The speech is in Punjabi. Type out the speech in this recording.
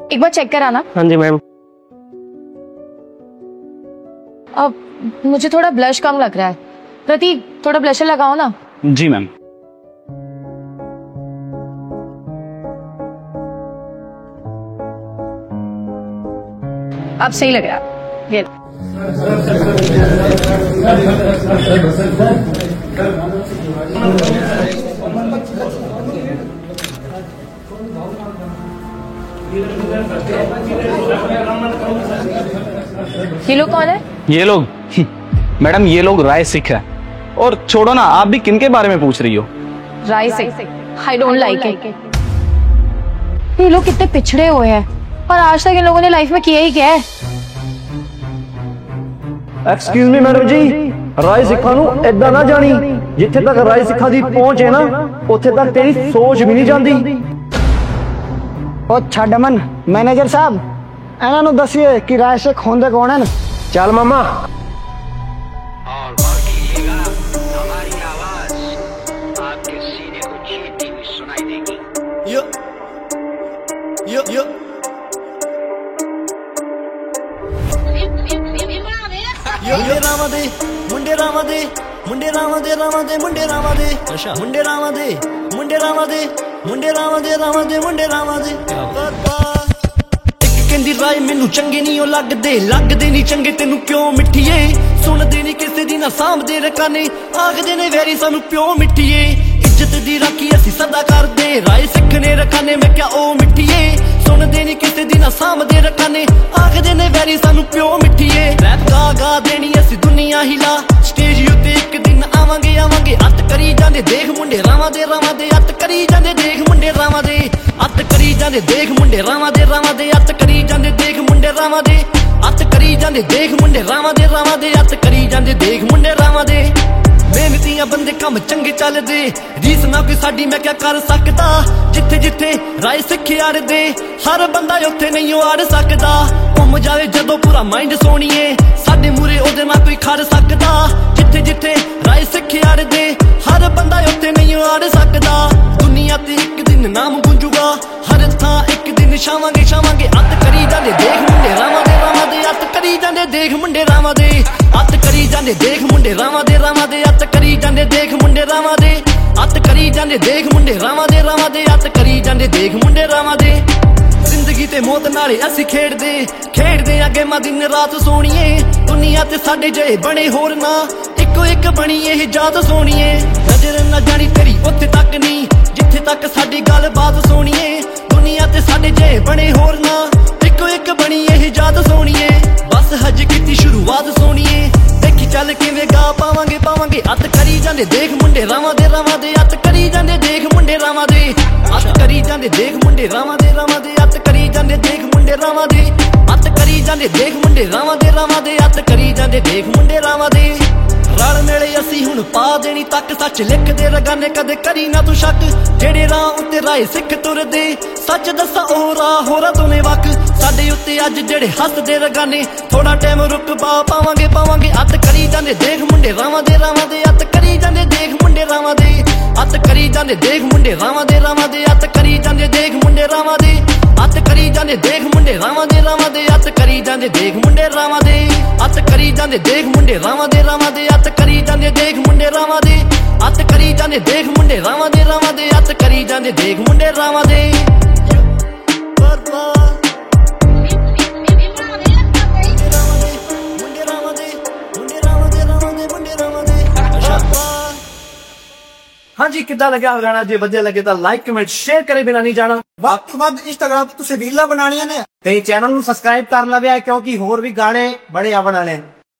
एक बार चेक कराना। हाँ जी मैम। अब मुझे थोड़ा ब्लश कम लग रहा है। प्रतीक थोड़ा ब्लशर लगाओ ना। जी मैम। अब सही लग रहा है। ये लोग कौन है? ये लोग मैडम ये लोग राय सिख है। और छोड़ो ना, आप भी किनके बारे में पूछ रही हो? Rai Sikh. I don't like it. ये लोग कितने पिछड़े हुए हैं और आज तक इन लोगों ने लाइफ में किया ही क्या है? एक्सक्यूज मी मैडम जी, राय सिखा नू इदा ना जानी। जिथे तक राय सिखा दी पहुंच है ना, उथे तक तेरी सोच भी नहीं जाती। ओ छड्ड अमन, मैनेजर साहब इन्हां नू दसिए कि राय सिख होंदे कौन है। चल मामा। Yo, yo, yo. ਮੁੰਡੇ ਰਾਵਾਂ ਦੇ ਮੁੰਡੇ ਰਾਵਾਂ ਦੇ ਮੁੰਡੇ ਰਾਵਾਂ ਦੇ ਰਾਵਾਂ ਦੇ ਮੁੰਡੇ ਰਾਵਾਂ ਦੇ ਅੱਛਾ ਮੁੰਡੇ ਰਾਵਾਂ ਦੇ ਮੁੰਡੇ ਰਾਵਾਂ ਦੇ ਮੁੰਡੇ ਰਾਵਾਂ ਦੇ ਰਾਵਾਂ ਦੇ ਮੁੰਡੇ ਰਾਵਾਂ ਦੇ ਇੱਕ ਕਹਿੰਦੀ ਰਾਏ ਮੈਨੂੰ ਚੰਗੇ ਨਹੀਂ ਉਹ ਲੱਗਦੇ ਨਹੀਂ ਚੰਗੇ ਤੈਨੂੰ ਕਿਉਂ ਮਿੱਠੀਏ ਸੁਣਦੇ ਨਹੀਂ ਕਿਸੇ ਦੀ ਨਾ ਸਾਂਭਦੇ ਰਕਾਨੇ ਆਖਦੇ ਨੇ ਵੈਰੀ ਸਾਨੂੰ ਪਿਓ ਮਿੱਠੀਏ ਇੱਜ਼ਤ ਦੀ ਰਾਖੀ ਅਸੀਂ ਸਦਾ ਕਰਦੇ ਰਾਏ ਸਿੱਖ ਨੇ ਰਕਾਨੇ ਮੈਂ ਕਿਹਾ ਉਹ ਮਿੱਠੀਏ ਸੁਣਦੇ ਨਹੀਂ ਕਿਸੇ ਦੀ ਨਾ ਸਾਂਭਦੇ ਰਕਾਨੇ ਆਖਦੇ ਨੇ ਵੈਰੀ ਸਾਨੂੰ ਪਿਓ ਮਿੱਠੀਏ ਰੈਪ ਗਾ ਦੇਣੀ ਅਸੀਂ ਦੁਨੀਆ ਹਿਲਾ ਸਟੇਜ ਉੱਤੇ ਇੱਕ ਦਿਨ ਆਵਾਂਗੇ ਅੱਤ ਕਰੀ ਜਾਂਦੇ ਦੇਖ ਮੁੰਡੇ ਰਾਵਾਂ ਦੇ ਅੱਤ ਕਰੀ ਜਾਂਦੇ ਦੇਖ ਮੁੰਡੇ ਰਾਵਾਂ ਦੇ ਅੱਤ ਕਰੀ ਜਾਂਦੇ ਦੇਖ ਮੁੰਡੇ ਰਾਵਾਂ ਦੇ ਅੱਤ ਕਰੀ ਜਾਂਦੇ ਦੇਖ ਮੁੰਡੇ ਰਾਵਾਂ ਦੇ ਅੱਤ ਕਰੀ ਜਾਂਦੇ ਦੇਖ ਮੁੰਡੇ ਰਾਵਾਂ ਦੇ ਅੱਤ ਕਰੀ ਜਾਂਦੇ ਦੇਖ ਮੁੰਡੇ ਰਾਵਾਂ ਦੇ ਮਿਹਨਤੀਆਂ ਬੰਦੇ ਕੰਮ ਚੰਗੇ ਚੱਲਦੇ ਰੀਸ ਨਾ ਕੋਈ ਸਾਡੀ ਮੈਂ ਕਿਆ ਕਰ ਸਕਦਾ ਜਿੱਥੇ ਜਿੱਥੇ ਰਾਏ ਸਿੱਖ ਯਾਰਦੇ ਹਰ ਬੰਦਾ ਉੱਥੇ ਨਹੀਂ ਆੜ ਸਕਦਾ ਘੁੰਮ ਜਾਵੇ ਜਦੋਂ ਪੂਰਾ ਮਾਈਂਡ ਸੋਣੀਏ ਸਾਡੇ ਮੂਰੇ ਉਹਦੇ ਨਾਲ ਕੋਈ ਖੜ ਸਕਦਾ ਜਿੱਥੇ ਜਿੱਥੇ ਰਾਏ ਸਿੱਖ ਯਾਰਦੇ ਹਰ ਬੰਦਾ ਉੱਥੇ ਨਹੀਂ ਆੜ ਸਕਦਾ ਦੁਨੀਆ ਤੇ ਇੱਕ ਦਿਨ ਨਾਮ ਗੂੰਜੂਗਾ ਹਰ ਥਾਂ ਇੱਕ ਦਿਨ ਛਾਵਾਂਗੇ ਅੱਤ ਕਰੀ ਜਾਂਦੇ ਦੇਖ ਮੁੰਡੇ ਰਾਵਾਂ ਦੇ ਅੱਤ ਕਰੀ ਜਾਂਦੇ ਦੇਖ ਮੁੰਡੇ ਰਾਵਾਂ ਦੇ ਅੱਤ ਕਰੀ ਜਾਂਦੇ ਦੇਖ ਮੁੰਡੇ ਰਾਵਾਂ ਦੇ ਅੱਤ ਕਰੀ ਜਾਂਦੇ ਦੇਖ ਮੁੰਡੇ ਰਾਵਾਂ ਦੇ ਅੱਤ ਕਰੀ ਜਾਂਦੇ ਦੇਖ ਮੁੰਡੇ ਰਾਵਾਂ ਦੇ ਅੱਤ ਕਰੀ ਜਾਂਦੇ ਦੇਖ ਮੁੰਡੇ ਰਾਵਾਂ ਦੇ ਜ਼ਿੰਦਗੀ ਤੇ ਮੌਤ ਨਾਲੇ ਅਸੀਂ ਖੇਡਦੇ ਆ ਗੇਮਾਂ ਦਿਨ ਰਾਤ ਸੋਣੀਏ ਦੁਨੀਆ ਤੇ ਸਾਡੇ ਜਿਹੇ ਬਣੇ ਹੋਰ ਨਾ ਇੱਕੋ ਇੱਕ ਬਣੀ ਇਹ ਜਾਤ ਸੋਣੀਏ ਨਜ਼ਰ ਨਾ ਜਾਣੀ ਤੇਰੀ ਉੱਥੇ ਤੱਕ ਨਹੀਂ ਜਿੱਥੇ ਤੱਕ ਸਾਡੀ ਗੱਲਬਾਤ ਸੋਣੀਏ ਦੁਨੀਆ ਤੇ ਸਾਡੇ ਜਿਹੇ ਬਣੇ ਹੋਰ ਨਾ ਇੱਕੋ ਇੱਕ ਬਣੀ ਇਹ ਜਾਤ ਸੋਣੀਏ ਬਸ ਹਜੇ ਕੀਤੀ ਸ਼ੁਰੂਆਤ ਸੋਣੀਏ ਦੇਖੀ ਚੱਲ ਕਿਵੇਂ ਗਾ ਪਾਵਾਂਗੇ ਅੱਤ ਕਰੀ ਜਾਂਦੇ ਦੇਖ ਮੁੰਡੇ ਰਾਵਾਂ ਦੇ ਅੱਤ ਕਰੀ ਜਾਂਦੇ ਦੇਖ ਮੁੰਡੇ ਰਾਵਾਂ ਦੇ ਅੱਤ ਕਰੀ ਜਾਂਦੇ ਦੇਖ ਮੁੰਡੇ ਰਾਵਾਂ ਦੇ ਅੱਤ ਕਰੀ ਜਾਂਦੇ ਦੇਖ ਮੁੰਡੇ ਰਾਵਾਂ ਦੇ ਅੱਤ ਕਰੀ ਜਾਂਦੇ ਦੇਖ ਮੁੰਡੇ ਰਾਵਾਂ ਦੇ ਅੱਤ ਕਰੀ ਜਾਂਦੇ ਦੇਖ ਮੁੰਡੇ ਰਾਵਾਂ ਦੇ ਰਲ ਮੇਲੇ ਅਸੀਂ ਹੁਣ ਪਾ ਦੇਣੀ ਤੱਕ ਸੱਚ ਲਿਖਦੇ ਰਗਾਨੇ ਕਦੇ ਕਰੀ ਨਾ ਤੂੰ ਸ਼ੱਕ ਜਿਹੜੇ ਰਾਹ ਉੱਤੇ ਰਾਏ ਸਿੱਖ ਤੁਰਦੇ ਸੱਚ ਦੱਸਾਂ ਉਹ ਰਾਹ ਹੋਰਾਂ ਤੋਂ ਨੇ ਵਕ ਸਾਡੇ ਉੱਤੇ ਅੱਜ ਜਿਹੜੇ ਹੱਸਦੇ ਰਗਾਨੇ ਥੋੜਾ ਟਾਈਮ ਰੁਕ ਪਾਵਾਂਗੇ ਅੱਤ ਕਰੀ ਜਾਂਦੇ ਦੇਖ ਮੁੰਡੇ ਰਾਵਾਂ ਦੇ ਅੱਤ ਕਰੀ ਜਾਂਦੇ ਦੇਖ ਮੁੰਡੇ ਰਾਵਾਂ ਦੇ ਅੱਤ ਕਰੀ ਜਾਂਦੇ ਦੇਖ ਮੁੰਡੇ ਰਾਵਾਂ ਦੇ ਅੱਤ ਕਰੀ ਜਾਂਦੇ ਦੇਖ ਮੁੰਡੇ ਰਾਵਾਂ ਦੇ ਅੱਤ ਕਰੀ ਜਾਂਦੇ ਦੇਖ ਮੁੰਡੇ ਰਾਵਾਂ ਦੇ ਅੱਤ ਕਰੀ ਜਾਂਦੇ ਦੇਖ ਮੁੰਡੇ ਰਾਵਾਂ ਦੇ ਅੱਤ ਕਰੀ ਜਾਂਦੇ ਦੇਖ ਮੁੰਡੇ ਰਾਵਾਂ ਦੇ ਅੱਤ ਕਰੀ ਜਾਂਦੇ ਦੇਖ ਮੁੰਡੇ ਰਾਵਾਂ ਦੇ ਅੱਤ ਕਰੀ ਜਾਂਦੇ ਦੇਖ ਮੁੰਡੇ ਰਾਵਾਂ ਦੇ ਅੱਤ ਕਰੀ ਜਾਂਦੇ ਦੇਖ ਮੁੰਡੇ ਰਾਵਾਂ ਦੇ ਹਾਂਜੀ ਕਿੱਦਾਂ ਲੱਗਿਆ ਗਾਣਾ? ਜੇ ਵਧੀਆ ਲੱਗੇ ਤਾਂ ਲਾਈਕ ਕਮੈਂਟ ਸ਼ੇਅਰ ਕਰੇ ਬਿਨਾਂ ਨਹੀਂ ਜਾਣਾ। ਵੱਧ ਤੋਂ ਵੱਧ ਇੰਸਟਾਗ੍ਰਾਮ ਤੇ ਤੁਸੀਂ ਰੀਲਾਂ ਬਣਾਉਣੀਆਂ ਨੇ ਤੇ ਚੈਨਲ ਨੂੰ ਸਬਸਕ੍ਰਾਈਬ ਕਰ ਲਵਿਆ ਕਿਉਂਕਿ ਹੋਰ ਵੀ ਗਾਣੇ ਬੜੇ ਆਉਣ ਵਾਲੇ ਨੇ।